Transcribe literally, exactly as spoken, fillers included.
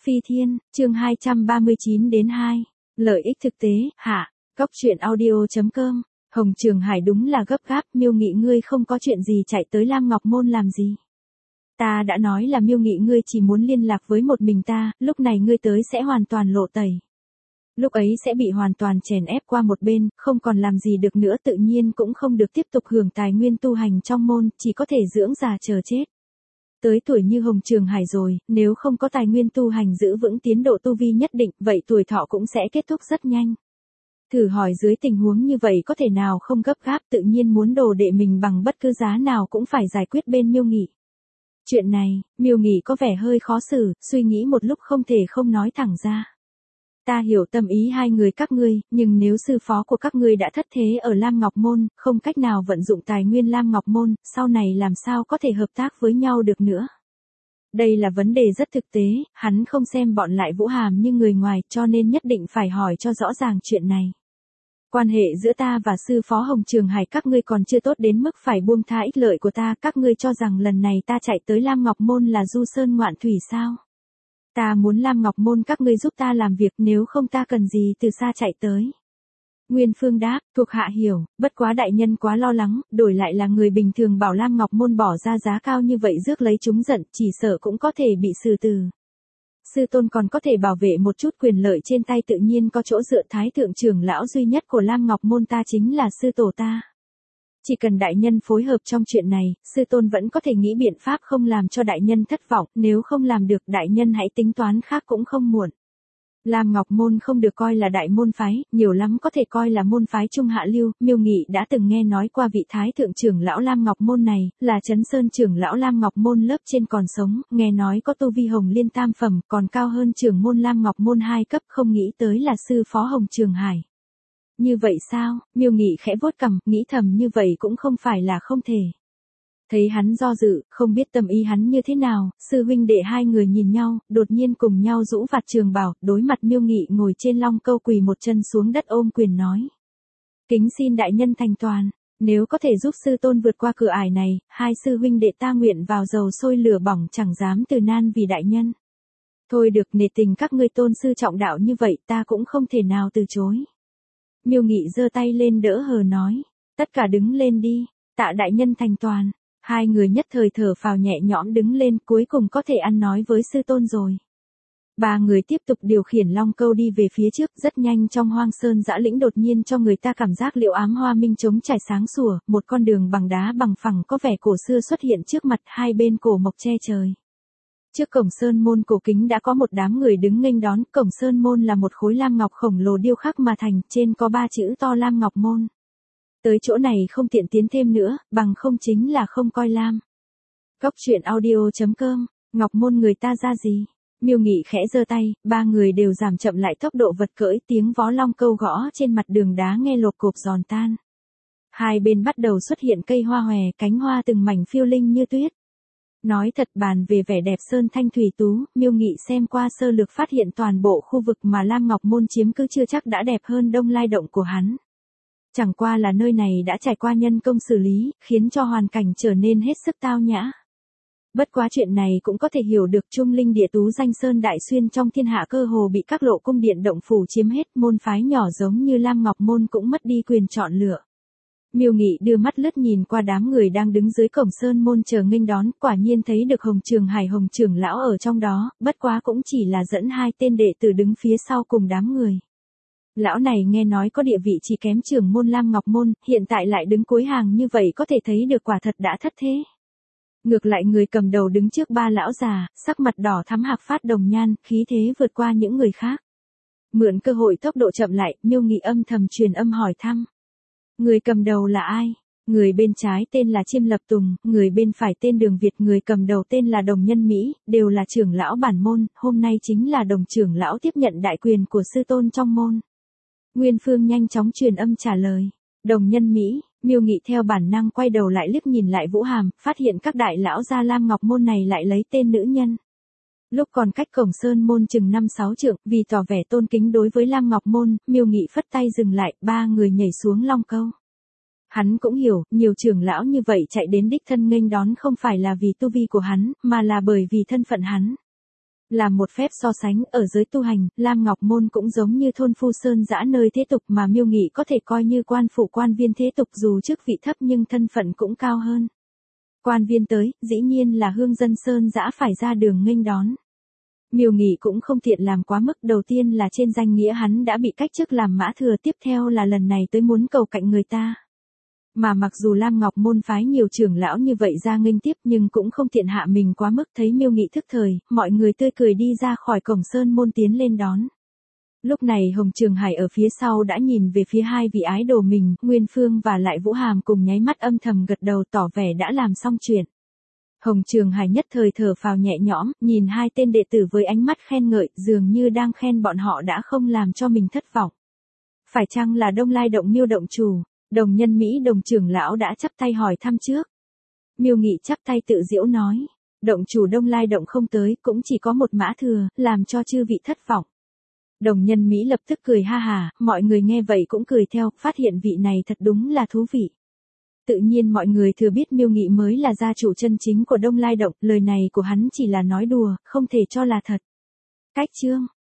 Phi Thiên, chương hai trăm ba mươi chín đến hai. Lợi ích thực tế, hạ. Cóc truyện audio chấm com. Hồng Trường Hải đúng là gấp gáp, Miêu Nghị ngươi không có chuyện gì chạy tới Lam Ngọc Môn làm gì? Ta đã nói là Miêu Nghị ngươi chỉ muốn liên lạc với một mình ta, lúc này ngươi tới sẽ hoàn toàn lộ tẩy. Lúc ấy sẽ bị hoàn toàn chèn ép qua một bên, không còn làm gì được nữa, tự nhiên cũng không được tiếp tục hưởng tài nguyên tu hành trong môn, chỉ có thể dưỡng già chờ chết. Tới tuổi như Hồng Trường Hải rồi, nếu không có tài nguyên tu hành giữ vững tiến độ tu vi nhất định, vậy tuổi thọ cũng sẽ kết thúc rất nhanh. Thử hỏi dưới tình huống như vậy có thể nào không gấp gáp, tự nhiên muốn đồ đệ mình bằng bất cứ giá nào cũng phải giải quyết bên Miêu Nghị. Chuyện này, Miêu Nghị có vẻ hơi khó xử, suy nghĩ một lúc không thể không nói thẳng ra. Ta hiểu tâm ý hai người các ngươi, nhưng nếu sư phó của các ngươi đã thất thế ở Lam Ngọc Môn, không cách nào vận dụng tài nguyên Lam Ngọc Môn, sau này làm sao có thể hợp tác với nhau được nữa. Đây là vấn đề rất thực tế, hắn không xem bọn Lại Vũ Hàm như người ngoài, cho nên nhất định phải hỏi cho rõ ràng chuyện này. Quan hệ giữa ta và sư phó Hồng Trường Hải các ngươi còn chưa tốt đến mức phải buông tha ích lợi của ta, các ngươi cho rằng lần này ta chạy tới Lam Ngọc Môn là du sơn ngoạn thủy sao? Ta muốn Lam Ngọc Môn các ngươi giúp ta làm việc, nếu không ta cần gì từ xa chạy tới. Nguyên Phương đáp, thuộc hạ hiểu, bất quá đại nhân quá lo lắng, đổi lại là người bình thường bảo Lam Ngọc Môn bỏ ra giá cao như vậy rước lấy chúng giận, chỉ sợ cũng có thể bị xử tử. Sư tôn còn có thể bảo vệ một chút quyền lợi trên tay, tự nhiên có chỗ dựa, thái thượng trưởng lão duy nhất của Lam Ngọc Môn ta chính là sư tổ ta. Chỉ cần đại nhân phối hợp trong chuyện này, sư tôn vẫn có thể nghĩ biện pháp không làm cho đại nhân thất vọng, nếu không làm được đại nhân hãy tính toán khác cũng không muộn. Lam Ngọc Môn không được coi là đại môn phái, nhiều lắm có thể coi là môn phái trung hạ lưu. Miêu Nghị đã từng nghe nói qua vị thái thượng trưởng lão Lam Ngọc Môn này, là Trấn Sơn trưởng lão Lam Ngọc Môn lớp trên còn sống, nghe nói có tu vi Hồng Liên tam phẩm, còn cao hơn trưởng môn Lam Ngọc Môn hai cấp, không nghĩ tới là sư phó Hồng Trường Hải. Như vậy sao? Miêu Nghị khẽ vuốt cằm, nghĩ thầm như vậy cũng không phải là không thể. Thấy hắn do dự, không biết tâm ý hắn như thế nào, sư huynh đệ hai người nhìn nhau, đột nhiên cùng nhau rũ vạt trường bào, đối mặt Miêu Nghị ngồi trên long câu quỳ một chân xuống đất ôm quyền nói. Kính xin đại nhân thành toàn, nếu có thể giúp sư tôn vượt qua cửa ải này, hai sư huynh đệ ta nguyện vào dầu sôi lửa bỏng chẳng dám từ nan vì đại nhân. Thôi được, nể tình các ngươi tôn sư trọng đạo như vậy ta cũng không thể nào từ chối. Miêu Nghị giơ tay lên đỡ hờ nói, tất cả đứng lên đi, tạ đại nhân thành toàn. Hai người nhất thời thở phào nhẹ nhõm đứng lên, cuối cùng có thể ăn nói với sư tôn rồi. Ba người tiếp tục điều khiển long câu đi về phía trước, rất nhanh trong hoang sơn dã lĩnh đột nhiên cho người ta cảm giác liệu ám hoa minh trống trải sáng sủa, một con đường bằng đá bằng phẳng có vẻ cổ xưa xuất hiện trước mặt, hai bên cổ mộc che trời. Trước cổng sơn môn cổ kính đã có một đám người đứng nghênh đón, cổng sơn môn là một khối lam ngọc khổng lồ điêu khắc mà thành, trên có ba chữ to Lam Ngọc Môn. Tới chỗ này không tiện tiến thêm nữa, bằng không chính là không coi Lam. Cóc truyện audio chấm com, Ngọc Môn người ta ra gì? Miêu Nghị khẽ giơ tay, ba người đều giảm chậm lại tốc độ vật cưỡi, tiếng vó long câu gõ trên mặt đường đá nghe lộp cộp giòn tan. Hai bên bắt đầu xuất hiện cây hoa hòe, cánh hoa từng mảnh phiêu linh như tuyết. Nói thật, bàn về vẻ đẹp sơn thanh thủy tú, Miêu Nghị xem qua sơ lược phát hiện toàn bộ khu vực mà Lam Ngọc Môn chiếm cứ chưa chắc đã đẹp hơn Đông Lai Động của hắn. Chẳng qua là nơi này đã trải qua nhân công xử lý, khiến cho hoàn cảnh trở nên hết sức tao nhã. Bất quá chuyện này cũng có thể hiểu được, trung linh địa tú danh sơn đại xuyên trong thiên hạ cơ hồ bị các lộ cung điện động phủ chiếm hết, môn phái nhỏ giống như Lam Ngọc Môn cũng mất đi quyền chọn lựa. Miêu Nghị đưa mắt lướt nhìn qua đám người đang đứng dưới cổng sơn môn chờ nghênh đón, quả nhiên thấy được Hồng Trường Hải Hồng trưởng lão ở trong đó, bất quá cũng chỉ là dẫn hai tên đệ tử đứng phía sau cùng đám người. Lão này nghe nói có địa vị chỉ kém trưởng môn Lam Ngọc Môn, hiện tại lại đứng cuối hàng như vậy có thể thấy được quả thật đã thất thế. Ngược lại người cầm đầu đứng trước ba lão già, sắc mặt đỏ thắm hạc phát đồng nhan, khí thế vượt qua những người khác. Mượn cơ hội tốc độ chậm lại, Miêu Nghị âm thầm truyền âm hỏi thăm. Người cầm đầu là ai? Người bên trái tên là Chiêm Lập Tùng, người bên phải tên Đường Việt, người cầm đầu tên là Đồng Nhân Mỹ, đều là trưởng lão bản môn, hôm nay chính là Đồng trưởng lão tiếp nhận đại quyền của sư tôn trong môn. Nguyên Phương nhanh chóng truyền âm trả lời. Đồng Nhân Mỹ, Miêu Nghị theo bản năng quay đầu lại liếc nhìn Lại Vũ Hàm, phát hiện các đại lão gia Lam Ngọc Môn này lại lấy tên nữ nhân. Lúc còn cách cổng sơn môn chừng năm sáu trượng, vì tỏ vẻ tôn kính đối với Lam Ngọc Môn, Miêu Nghị phất tay dừng lại, ba người nhảy xuống long câu. Hắn cũng hiểu, nhiều trưởng lão như vậy chạy đến đích thân nghênh đón không phải là vì tu vi của hắn, mà là bởi vì thân phận hắn. Làm một phép so sánh, ở giới tu hành, Lam Ngọc Môn cũng giống như thôn phu sơn dã nơi thế tục mà Miêu Nghị có thể coi như quan phụ quan viên thế tục dù chức vị thấp nhưng thân phận cũng cao hơn. Quan viên tới, dĩ nhiên là hương dân sơn dã phải ra đường nghênh đón. Miêu Nghị cũng không tiện làm quá mức, đầu tiên là trên danh nghĩa hắn đã bị cách chức làm mã thừa, tiếp theo là lần này tới muốn cầu cạnh người ta. Mà mặc dù Lam Ngọc Môn phái nhiều trưởng lão như vậy ra nghênh tiếp nhưng cũng không tiện hạ mình quá mức, thấy Miêu Nghị thức thời, mọi người tươi cười đi ra khỏi cổng sơn môn tiến lên đón. Lúc này Hồng Trường Hải ở phía sau đã nhìn về phía hai vị ái đồ mình, Nguyên Phương và lại Vũ Hàm cùng nháy mắt âm thầm gật đầu tỏ vẻ đã làm xong chuyện. Hồng Trường Hải nhất thời thở phào nhẹ nhõm, nhìn hai tên đệ tử với ánh mắt khen ngợi, dường như đang khen bọn họ đã không làm cho mình thất vọng. Phải chăng là Đông Lai Động Miêu động chủ? Đồng Nhân Mỹ Đồng trưởng lão đã chắp tay hỏi thăm trước. Miêu Nghị chắp tay tự giễu nói, động chủ Đông Lai Động không tới, cũng chỉ có một mã thừa, làm cho chư vị thất vọng. Đồng Nhân Mỹ lập tức cười ha hà, mọi người nghe vậy cũng cười theo, phát hiện vị này thật đúng là thú vị. Tự nhiên mọi người thừa biết Miêu Nghị mới là gia chủ chân chính của Đông Lai Động, lời này của hắn chỉ là nói đùa, không thể cho là thật. Cách chương